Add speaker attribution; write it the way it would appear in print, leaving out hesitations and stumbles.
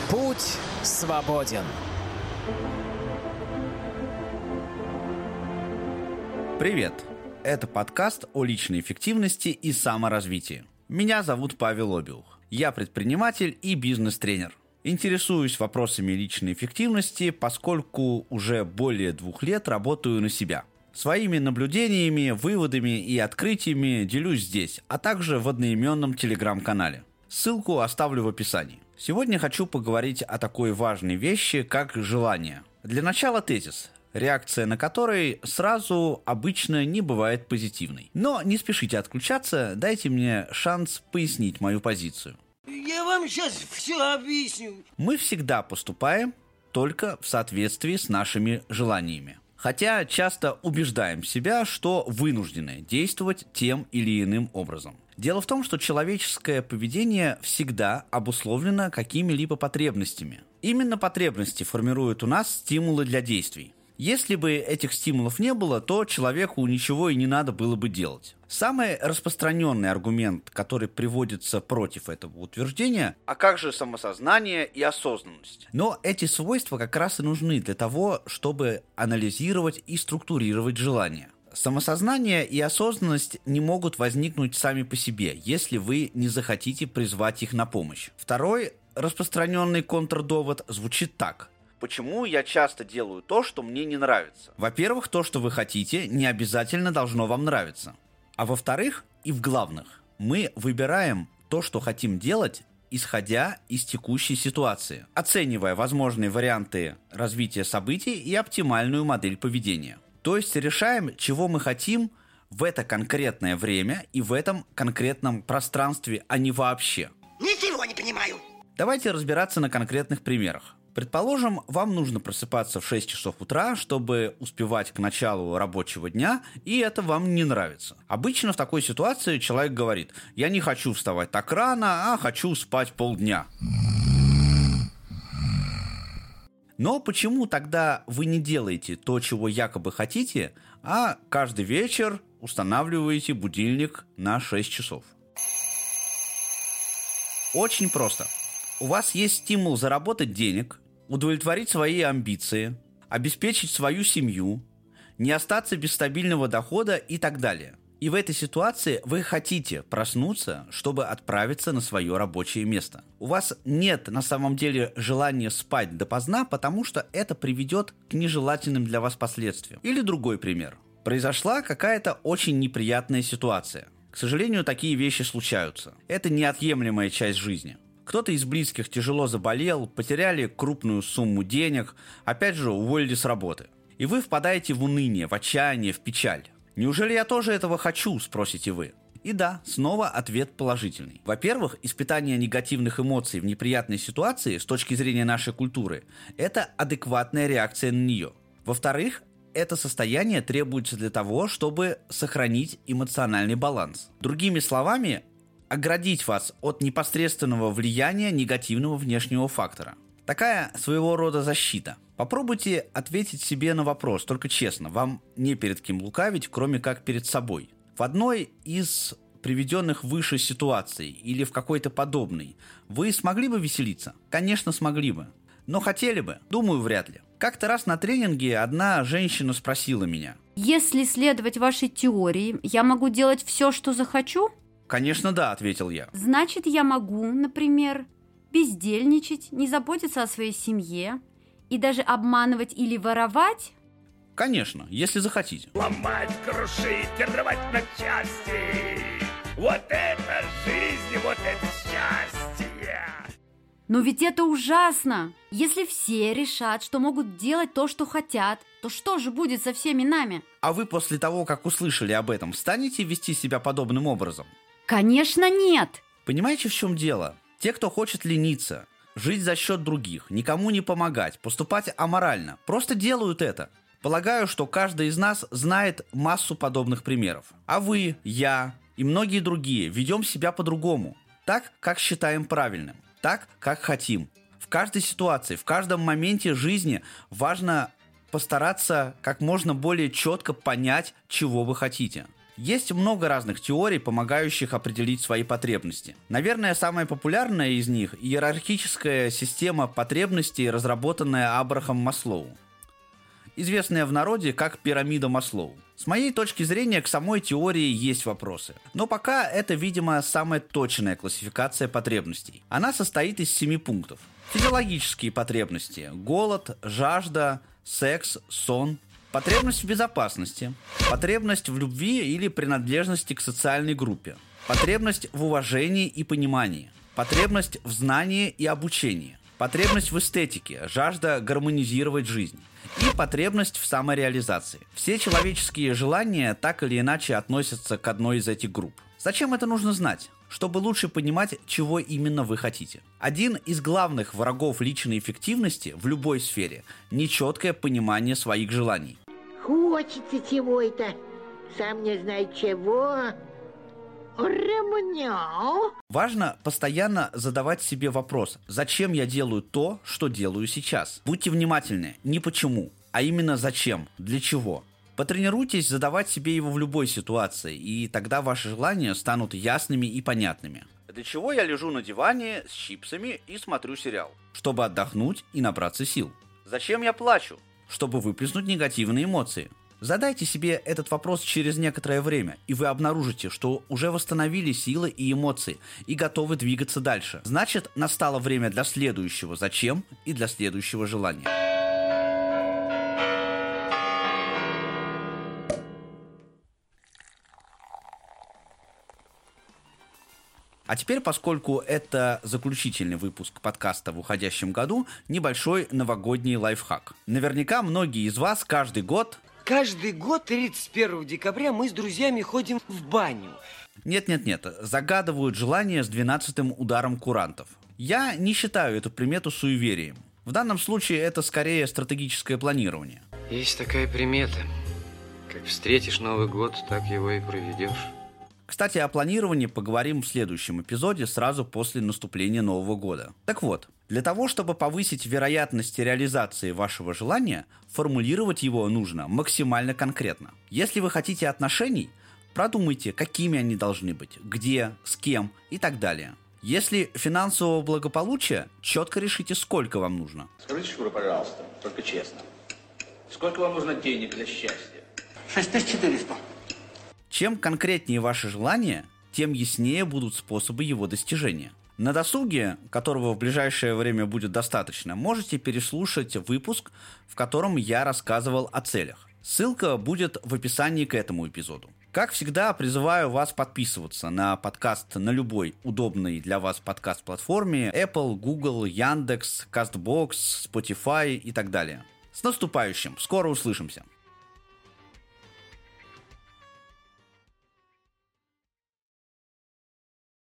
Speaker 1: Путь свободен.
Speaker 2: Привет! Это подкаст о личной эффективности и саморазвитии. Меня зовут Павел Обиух. Я предприниматель и бизнес-тренер. Интересуюсь вопросами личной эффективности, поскольку уже более 2 лет работаю на себя. Своими наблюдениями, выводами и открытиями делюсь здесь, а также в одноименном телеграм-канале. Ссылку оставлю в описании. Сегодня хочу поговорить о такой важной вещи, как желание. Для начала тезис, реакция на который сразу обычно не бывает позитивной. Но не спешите отключаться, дайте мне шанс пояснить мою позицию.
Speaker 3: Я вам сейчас все объясню.
Speaker 2: Мы всегда поступаем только в соответствии с нашими желаниями. Хотя часто убеждаем себя, что вынуждены действовать тем или иным образом. Дело в том, что человеческое поведение всегда обусловлено какими-либо потребностями. Именно потребности формируют у нас стимулы для действий. Если бы этих стимулов не было, то человеку ничего и не надо было бы делать. Самый распространенный аргумент, который приводится против этого утверждения, а как же самосознание и осознанность? Но эти свойства как раз и нужны для того, чтобы анализировать и структурировать желания. Самосознание и осознанность не могут возникнуть сами по себе, если вы не захотите призвать их на помощь. Второй распространенный контрдовод звучит так. Почему я часто делаю то, что мне не нравится? Во-первых, то, что вы хотите, не обязательно должно вам нравиться. А во-вторых, и в главных, мы выбираем то, что хотим делать, исходя из текущей ситуации, оценивая возможные варианты развития событий и оптимальную модель поведения. То есть решаем, чего мы хотим в это конкретное время и в этом конкретном пространстве, а не вообще.
Speaker 3: Ничего не понимаю.
Speaker 2: Давайте разбираться на конкретных примерах. Предположим, вам нужно просыпаться в 6 часов утра, чтобы успевать к началу рабочего дня, и это вам не нравится. Обычно в такой ситуации человек говорит: «Я не хочу вставать так рано, а хочу спать полдня». Но почему тогда вы не делаете то, чего якобы хотите, а каждый вечер устанавливаете будильник на 6 часов? Очень просто. У вас есть стимул заработать денег, удовлетворить свои амбиции, обеспечить свою семью, не остаться без стабильного дохода и так далее. И в этой ситуации вы хотите проснуться, чтобы отправиться на свое рабочее место. У вас нет на самом деле желания спать допоздна, потому что это приведет к нежелательным для вас последствиям. Или другой пример. Произошла какая-то очень неприятная ситуация. К сожалению, такие вещи случаются. Это неотъемлемая часть жизни. Кто-то из близких тяжело заболел, потеряли крупную сумму денег, опять же уволили с работы. И вы впадаете в уныние, в отчаяние, в печаль. Неужели я тоже этого хочу, спросите вы? И да, снова ответ положительный. Во-первых, испытание негативных эмоций в неприятной ситуации с точки зрения нашей культуры – это адекватная реакция на нее. Во-вторых, это состояние требуется для того, чтобы сохранить эмоциональный баланс. Другими словами, оградить вас от непосредственного влияния негативного внешнего фактора. Такая своего рода защита. Попробуйте ответить себе на вопрос, только честно, вам не перед кем лукавить, кроме как перед собой. В одной из приведенных выше ситуаций или в какой-то подобной вы смогли бы веселиться? Конечно, смогли бы. Но хотели бы? Думаю, вряд ли. Как-то раз на тренинге одна женщина спросила меня:
Speaker 4: «Если следовать вашей теории, я могу делать все, что захочу?»
Speaker 2: «Конечно, да», — ответил я.
Speaker 4: «Значит, я могу, например, бездельничать, не заботиться о своей семье и даже обманывать или воровать?»
Speaker 2: «Конечно, если захотите».
Speaker 5: Ломать, крушить, рвать на части. Вот это жизнь, вот это счастье.
Speaker 4: Но ведь это ужасно! Если все решат, что могут делать то, что хотят, то что же будет со всеми нами?
Speaker 2: А вы после того, как услышали об этом, станете вести себя подобным образом?
Speaker 4: Конечно, нет!
Speaker 2: Понимаете, в чем дело? Те, кто хочет лениться, жить за счет других, никому не помогать, поступать аморально, просто делают это. Полагаю, что каждый из нас знает массу подобных примеров. А вы, я и многие другие ведем себя по-другому. Так, как считаем правильным. Так, как хотим. В каждой ситуации, в каждом моменте жизни важно постараться как можно более четко понять, чего вы хотите. Есть много разных теорий, помогающих определить свои потребности. Наверное, самая популярная из них – иерархическая система потребностей, разработанная Абрахам Маслоу, известная в народе как пирамида Маслоу. С моей точки зрения, к самой теории есть вопросы. Но пока это, видимо, самая точная классификация потребностей. Она состоит из 7 пунктов. Физиологические потребности – голод, жажда, секс, сон. Потребность в безопасности, потребность в любви или принадлежности к социальной группе, потребность в уважении и понимании, потребность в знании и обучении, потребность в эстетике, жажда гармонизировать жизнь и потребность в самореализации. Все человеческие желания так или иначе относятся к одной из этих групп. Зачем это нужно знать? Чтобы лучше понимать, чего именно вы хотите. Один из главных врагов личной эффективности в любой сфере – нечеткое понимание своих желаний.
Speaker 6: Хочется чего-то, сам не знаю чего. Ремня.
Speaker 2: Важно постоянно задавать себе вопрос, зачем я делаю то, что делаю сейчас. Будьте внимательны, не почему, а именно зачем, для чего. Потренируйтесь задавать себе его в любой ситуации, и тогда ваши желания станут ясными и понятными. Для чего я лежу на диване с чипсами и смотрю сериал? Чтобы отдохнуть и набраться сил. Зачем я плачу? Чтобы выплеснуть негативные эмоции. Задайте себе этот вопрос через некоторое время, и вы обнаружите, что уже восстановили силы и эмоции, и готовы двигаться дальше. Значит, настало время для следующего «зачем» и для следующего желания. А теперь, поскольку это заключительный выпуск подкаста в уходящем году, небольшой новогодний лайфхак. Наверняка многие из вас каждый год
Speaker 3: 31 декабря мы с друзьями ходим в баню.
Speaker 2: Нет, загадывают желание с 12-м ударом курантов. Я не считаю эту примету суеверием. В данном случае это скорее стратегическое планирование.
Speaker 7: Есть такая примета. Как встретишь Новый год, так его и проведешь.
Speaker 2: Кстати, о планировании поговорим в следующем эпизоде, сразу после наступления Нового года. Так вот, для того, чтобы повысить вероятность реализации вашего желания, формулировать его нужно максимально конкретно. Если вы хотите отношений, продумайте, какими они должны быть, где, с кем и так далее. Если финансового благополучия, четко решите, сколько вам нужно.
Speaker 8: Скажите, Шура, пожалуйста, только честно, сколько вам нужно денег для счастья?
Speaker 3: 6400.
Speaker 2: Чем конкретнее ваше желание, тем яснее будут способы его достижения. На досуге, которого в ближайшее время будет достаточно, можете переслушать выпуск, в котором я рассказывал о целях. Ссылка будет в описании к этому эпизоду. Как всегда, призываю вас подписываться на подкаст на любой удобной для вас подкаст-платформе: Apple, Google, Яндекс, Castbox, Spotify и так далее. С наступающим! Скоро услышимся!